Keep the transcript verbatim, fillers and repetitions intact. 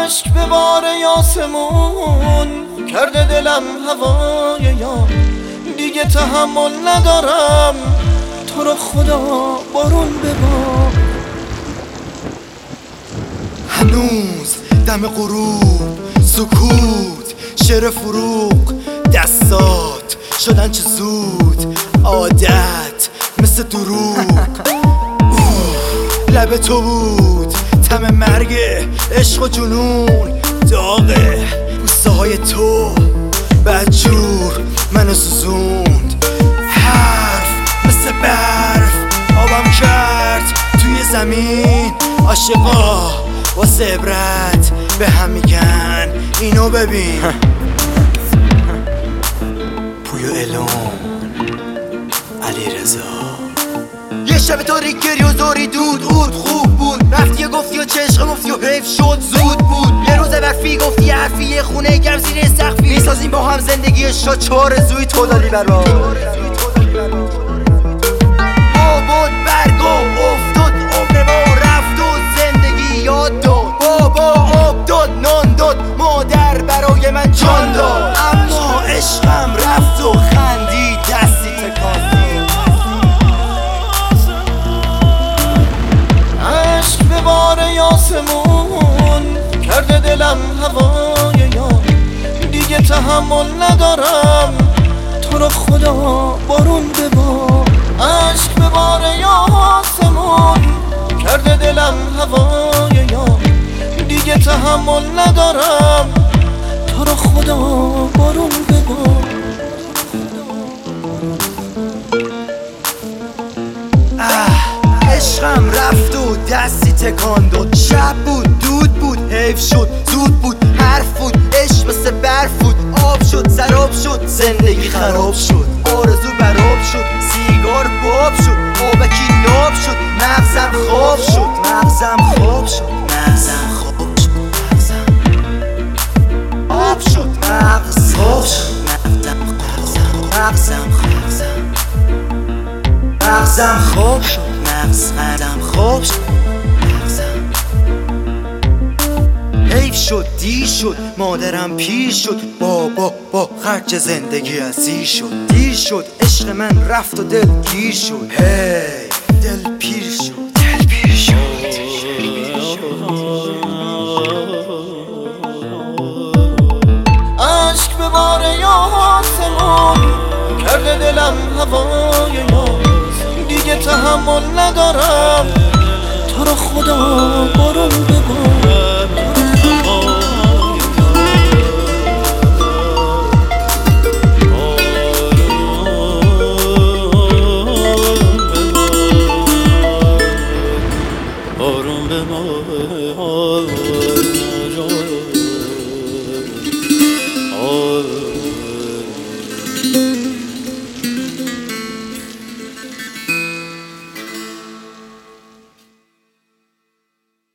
عشق به بار یاسمون کرده دلم هوای یار، دیگه تحمل ندارم، تو رو خدا بارون ببار. هنوز دم غروب سکوت، شعر فروغ دستات شدن چه زود، عادت مثل دروغ. لب تو بود تم مرگ عشق و جنون، داغه بوسه های تو بدجور منو سوزوند. حرف مثل برف آبم کرد توی زمین، عاشقا واسه عبرت به هم میگن اینو ببین. پویو الون علی رضا. یه شب تاریک و زوری دود اود خوب بود، رفتی و گفتی و چشق مفتی و حیف شد زود بود. یه روز برفی گفتی حرفی یه خونه گرم زیر سقفی، میسازیم با هم زندگی شا چهار زوی تو دادی برا. آباد برگو افتاد عمر ما رفت و زندگی یاد داد، بابا آب داد نان داد مادر برای من جان داد. اما عشقم رفت و خندی دستی تکان. عشق به بار یاسمون کرده دلم هوای یار، دیگه تحمل ندارم، تو رو خدا بارون ببار. عشق به بار یاسمون کرده دلم هوای یار، دیگه تحمل ندارم، تو رو خدا بارون ببار. عشقم رفت و دستی تکان داد، شب بود دود بود حیف شد زود بود، حرف بود عشق مثل برف بود، آب شد سراب شد زندگی خراب شد، آرزو براب شد سیگار باب شد، آبکی ناب شد مغزم خواب شد، مغزم خواب شد مغزم خواب شد مغزم آب شد مغز خواب شد مغزم مغزم مغزم خواب شد مغزم خواب شد مغزم. حیف شد دیر شد مادرم پیر شد، بابا با خرج زندگی ازیر شد، دیر شد عشق من رفت و دل گیر شد. هی دل پیر شد دل پیر شد. عشق به بار یاسمون کرده دلم هوای یار، دیگه تحمل ندارم، تو رو خدا بارون ببار. بارون ببار